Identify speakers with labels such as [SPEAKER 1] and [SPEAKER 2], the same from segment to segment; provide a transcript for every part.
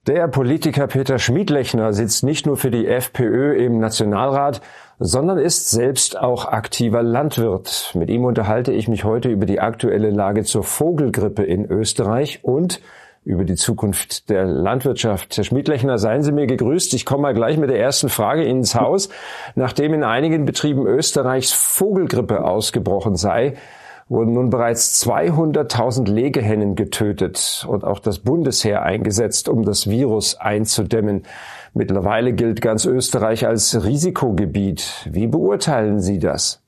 [SPEAKER 1] Der Politiker Peter Schmiedlechner sitzt nicht nur für die FPÖ im Nationalrat, sondern ist selbst auch aktiver Landwirt. Mit ihm unterhalte ich mich heute über die aktuelle Lage zur Vogelgrippe in Österreich und über die Zukunft der Landwirtschaft. Herr Schmiedlechner, seien Sie mir gegrüßt. Ich komme mal gleich mit der ersten Frage ins Haus. Nachdem in einigen Betrieben Österreichs Vogelgrippe ausgebrochen sei, wurden nun bereits 200.000 Legehennen getötet und auch das Bundesheer eingesetzt, um das Virus einzudämmen. Mittlerweile gilt ganz Österreich als Risikogebiet. Wie beurteilen Sie das?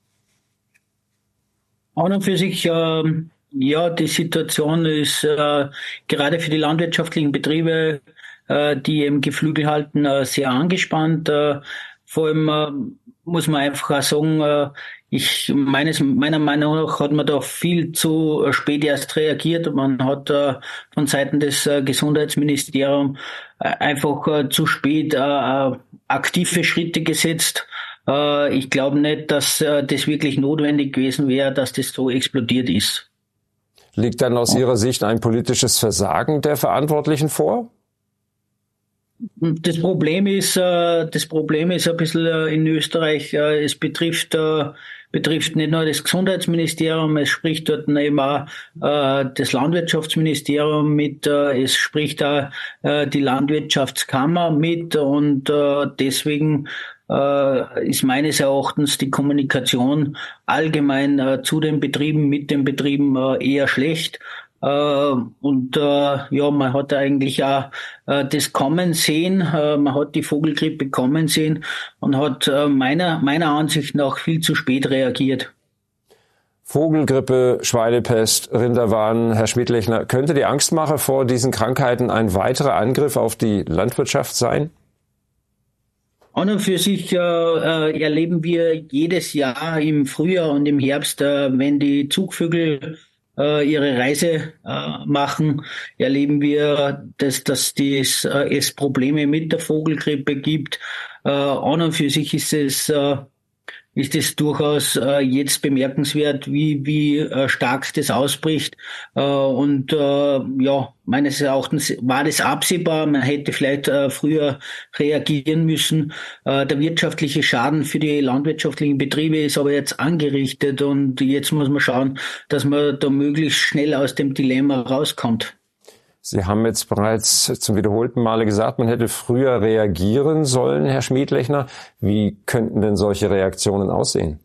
[SPEAKER 2] An und für sich, die Situation ist gerade für die landwirtschaftlichen Betriebe, die eben Geflügel halten, sehr angespannt. Vor allem muss man einfach auch sagen, meiner Meinung nach hat man da viel zu spät erst reagiert. Man hat von Seiten des Gesundheitsministeriums einfach zu spät aktive Schritte gesetzt. Ich glaube nicht, dass das wirklich notwendig gewesen wäre, dass das so explodiert ist.
[SPEAKER 1] Liegt dann aus Ihrer Sicht ein politisches Versagen der Verantwortlichen vor?
[SPEAKER 2] Das Problem ist ein bisschen in Österreich, es betrifft nicht nur das Gesundheitsministerium, es spricht dort eben auch das Landwirtschaftsministerium mit, es spricht auch die Landwirtschaftskammer mit und deswegen ist meines Erachtens die Kommunikation allgemein zu den Betrieben, mit den Betrieben eher schlecht. Man hat eigentlich auch das kommen sehen, man hat die Vogelgrippe kommen sehen und hat meiner Ansicht nach viel zu spät reagiert.
[SPEAKER 1] Vogelgrippe, Schweinepest, Rinderwahn, Herr Schmiedlechner, könnte die Angstmache vor diesen Krankheiten ein weiterer Angriff auf die Landwirtschaft sein?
[SPEAKER 2] An und für sich erleben wir jedes Jahr im Frühjahr und im Herbst, wenn die Zugvögel ihre Reise machen, erleben wir, dass es Probleme mit der Vogelgrippe gibt. An und für sich ist es durchaus jetzt bemerkenswert, wie stark das ausbricht. Meines Erachtens war das absehbar. Man hätte vielleicht früher reagieren müssen. Der wirtschaftliche Schaden für die landwirtschaftlichen Betriebe ist aber jetzt angerichtet und jetzt muss man schauen, dass man da möglichst schnell aus dem Dilemma rauskommt.
[SPEAKER 1] Sie haben jetzt bereits zum wiederholten Male gesagt, man hätte früher reagieren sollen, Herr Schmiedlechner. Wie könnten denn solche Reaktionen aussehen?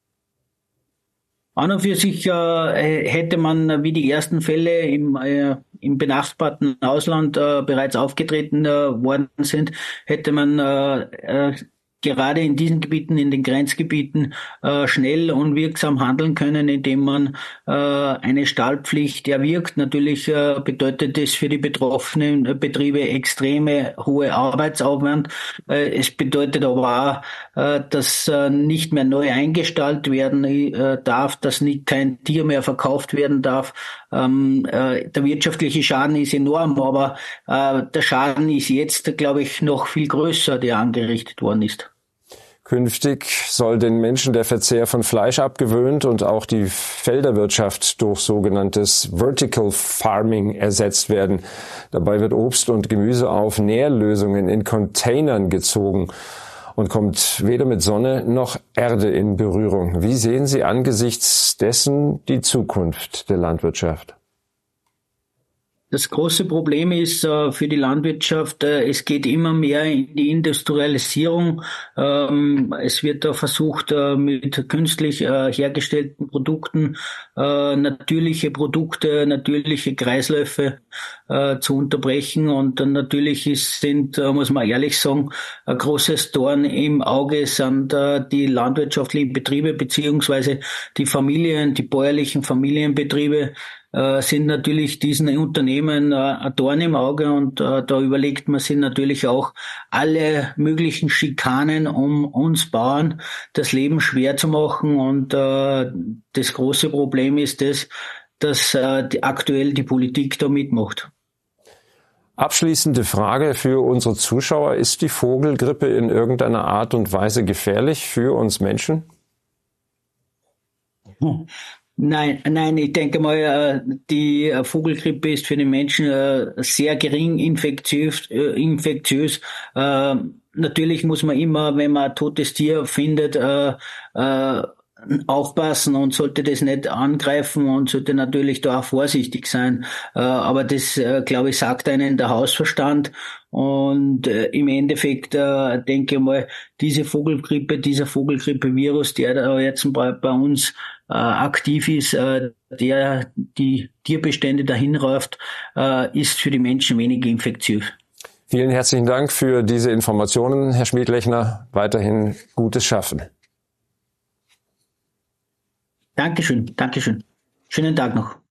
[SPEAKER 2] An und für sich hätte man, wie die ersten Fälle im benachbarten Ausland bereits aufgetreten worden sind, hätte man gerade in diesen Gebieten, in den Grenzgebieten, schnell und wirksam handeln können, indem man eine Stallpflicht erwirkt. Natürlich bedeutet das für die betroffenen Betriebe extreme hohe Arbeitsaufwand. Es bedeutet aber auch, dass nicht mehr neu eingestallt werden darf, dass kein Tier mehr verkauft werden darf. Der wirtschaftliche Schaden ist enorm, aber der Schaden ist jetzt, glaube ich, noch viel größer, der angerichtet worden ist.
[SPEAKER 1] Künftig soll den Menschen der Verzehr von Fleisch abgewöhnt und auch die Felderwirtschaft durch sogenanntes Vertical Farming ersetzt werden. Dabei wird Obst und Gemüse auf Nährlösungen in Containern gezogen und kommt weder mit Sonne noch Erde in Berührung. Wie sehen Sie angesichts dessen die Zukunft der Landwirtschaft?
[SPEAKER 2] Das große Problem ist für die Landwirtschaft, es geht immer mehr in die Industrialisierung. Es wird da versucht, mit künstlich hergestellten Produkten natürliche Produkte, natürliche Kreisläufe zu unterbrechen. Und dann natürlich muss man ehrlich sagen, ein großes Dorn im Auge sind die landwirtschaftlichen Betriebe beziehungsweise die bäuerlichen Familienbetriebe, sind natürlich diesen Unternehmen ein Dorn im Auge und da überlegt man sich natürlich auch alle möglichen Schikanen, um uns Bauern das Leben schwer zu machen und das große Problem ist dass aktuell die Politik da mitmacht.
[SPEAKER 1] Abschließende Frage für unsere Zuschauer. Ist die Vogelgrippe in irgendeiner Art und Weise gefährlich für uns Menschen?
[SPEAKER 2] Nein, ich denke mal, die Vogelgrippe ist für den Menschen sehr gering infektiös. Natürlich muss man immer, wenn man ein totes Tier findet, aufpassen und sollte das nicht angreifen und sollte natürlich da auch vorsichtig sein. Aber das, glaube ich, sagt einen der Hausverstand. Und im Endeffekt denke ich mal, dieser Vogelgrippe-Virus, der da jetzt bei uns aktiv ist, der die Tierbestände dahin rauft, ist für die Menschen weniger infektiös.
[SPEAKER 1] Vielen herzlichen Dank für diese Informationen, Herr Schmiedlechner. Weiterhin gutes Schaffen.
[SPEAKER 2] Dankeschön. Schönen Tag noch.